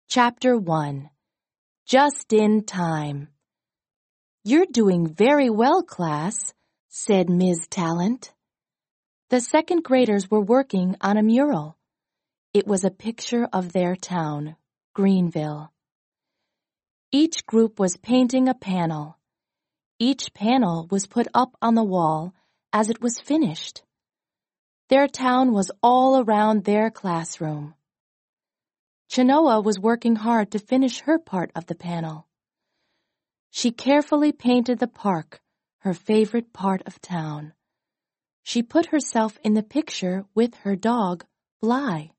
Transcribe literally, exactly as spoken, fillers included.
Chapter one. Just in Time. "You're doing very well, class," said Miz Talent. The second graders were working on a mural. It was a picture of their town, Greenville. Each group was painting a panel. Each panel was put up on the wall as it was finished. Their town was all around their classroom. Chenoa was working hard to finish her part of the panel. She carefully painted the park, her favorite part of town. She put herself in the picture with her dog, Bly.